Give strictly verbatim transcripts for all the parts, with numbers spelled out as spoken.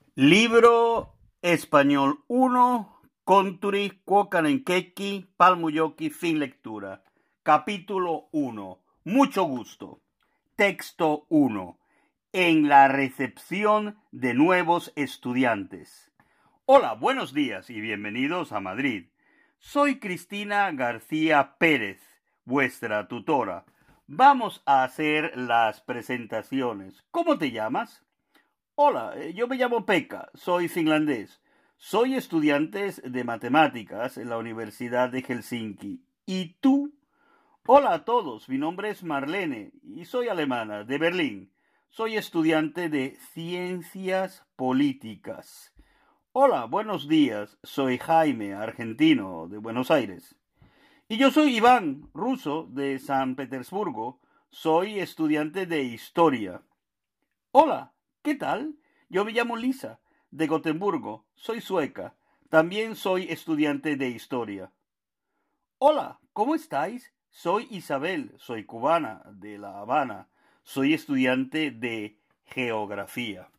Libro Español uno, Konturi, Kuokanenkeki, Palmuyoki, fin lectura. Capítulo uno. Mucho gusto. Texto uno. En la recepción de nuevos estudiantes. Hola, buenos días y bienvenidos a Madrid. Soy Cristina García Pérez, vuestra tutora. Vamos a hacer las presentaciones. ¿Cómo te llamas? Hola, yo me llamo Pekka, soy finlandés. Soy estudiante de matemáticas en la Universidad de Helsinki. ¿Y tú? Hola a todos, mi nombre es Marlene y soy alemana, de Berlín. Soy estudiante de Ciencias Políticas. Hola, buenos días, soy Jaime, argentino, de Buenos Aires. Y yo soy Iván, ruso, de San Petersburgo. Soy estudiante de Historia. Hola, ¿qué tal? Yo me llamo Lisa, de Gotemburgo, soy sueca. También soy estudiante de historia. Hola, ¿cómo estáis? Soy Isabel, soy cubana, de La Habana. Soy estudiante de geografía.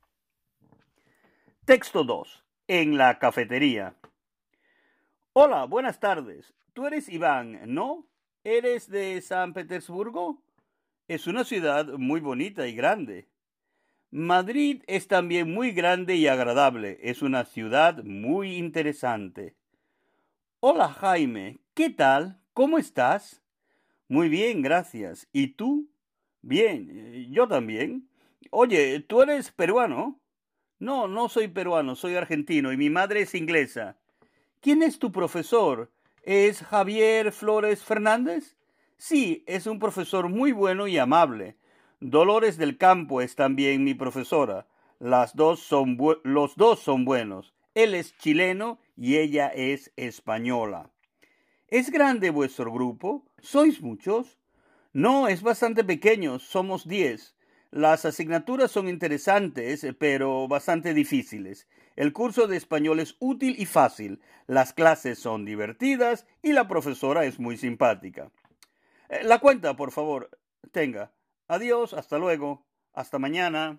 Texto dos. En la cafetería. Hola, buenas tardes. Tú eres Iván, ¿no? ¿Eres de San Petersburgo? Es una ciudad muy bonita y grande. Madrid es también muy grande y agradable. Es una ciudad muy interesante. Hola Jaime, ¿qué tal? ¿Cómo estás? Muy bien, gracias. ¿Y tú? Bien, yo también. Oye, ¿tú eres peruano? No, no soy peruano, soy argentino y mi madre es inglesa. ¿Quién es tu profesor? ¿Es Javier Flores Fernández? Sí, es un profesor muy bueno y amable. Dolores del Campo es también mi profesora. Las dos son los dos son buenos. Él es chileno y ella es española. ¿Es grande vuestro grupo? ¿Sois muchos? No, es bastante pequeño, somos diez. Las asignaturas son interesantes, pero bastante difíciles. El curso de español es útil y fácil. Las clases son divertidas y la profesora es muy simpática. Eh, la cuenta, por favor. Tenga. Adiós, hasta luego. Hasta mañana.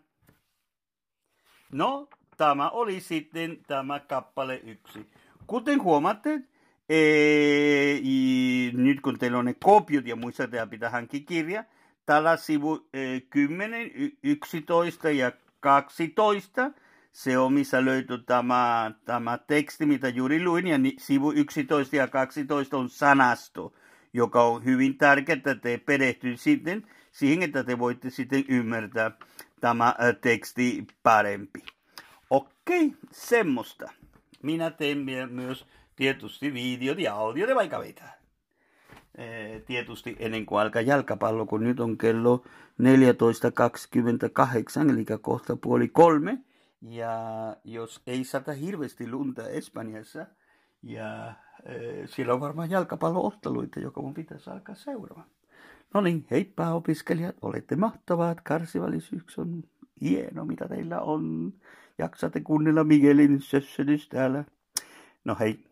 No, tämä oli sitten tämä kappale yksi. Kuten huomaatte, ee, i, nyt kun teillä on ne kopiot ja muistatte ja pitää hankkia kirja, täällä sivu ee, kymmenen, yksitoista ja kaksitoista, se on missä löytyy tämä, tämä teksti, mitä juuri luin, ja ni, sivu yksitoista ja kaksitoista on sanasto, joka on hyvin tärkeää, että te perehtyy sitten siihen, että te voitte sitten ymmärtää tämä teksti parempi. Okei, semmoista. Minä teen myös tietysti videot ja audioita vaikka mitä. Tietysti ennen kuin alkaa jalkapallo, kun nyt on kello neljätoista kaksikymmentäkahdeksan, eli kohta puoli kolme. Ja jos ei sata hirveästi lunta Espanjassa, ja äh, siellä on varmaan jalkapallo-otteluita, joka mun pitäisi alkaa seuraamaan. No niin, heippa opiskelijat, olette mahtavat, kärsivällisyys on hieno, mitä teillä on. Jaksatte kuunnella Miguelin sössötys täällä. No hei.